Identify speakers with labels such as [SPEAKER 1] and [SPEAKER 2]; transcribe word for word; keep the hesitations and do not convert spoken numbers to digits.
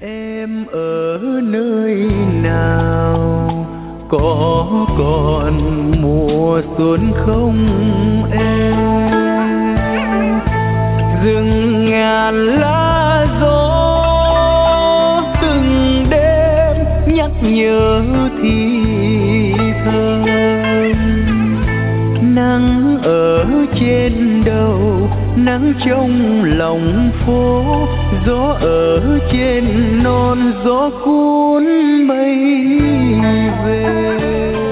[SPEAKER 1] Em ở nơi nào, có còn mùa xuân không em? Rừng ngàn lá gió từng đêm nhắc nhớ thì thầm. Nắng ở trên đầu, nắng trong lòng phố, gió ở trên non, gió cuốn bay về.